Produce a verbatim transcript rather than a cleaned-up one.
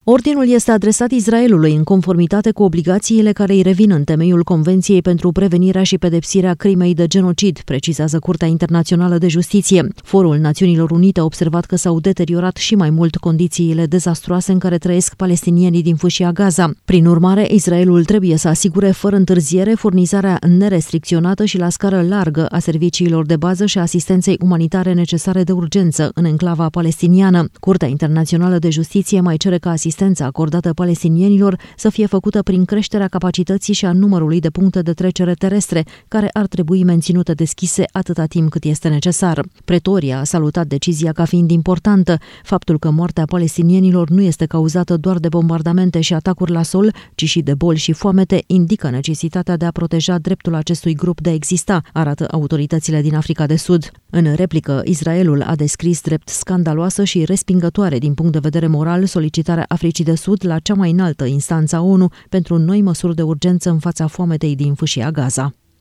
Ordinul este adresat Israelului în conformitate cu obligațiile care îi revin în temeiul Convenției pentru prevenirea și pedepsirea crimei de genocid, precizează Curtea Internațională de Justiție. Forul Națiunilor Unite a observat că s-au deteriorat și mai mult condițiile dezastruoase în care trăiesc palestinienii din Fâșia Gaza. Prin urmare, Israelul trebuie să asigure fără întârziere furnizarea nerestricționată și la scară largă a serviciilor de bază și asistenței umanitare necesare de urgență în enclava palestiniană. Curtea Internațională de Justiție mai cere ca asistența acordată palestinienilor să fie făcută prin creșterea capacității și a numărului de puncte de trecere terestre, care ar trebui menținute deschise atâta timp cât este necesar. Pretoria a salutat decizia ca fiind importantă. Faptul că moartea palestinienilor nu este cauzată doar de bombardamente și atacuri la sol, ci și de boli și foamete, indică necesitatea de a proteja dreptul acestui grup de a exista, arată autoritățile din Africa de Sud. În replică, Israelul a descris drept scandaloasă și respingătoare din punct de vedere moral solicitarea Africii de Sud la cea mai înaltă instanță a ONU pentru noi măsuri de urgență în fața foametei din Fâșia Gaza.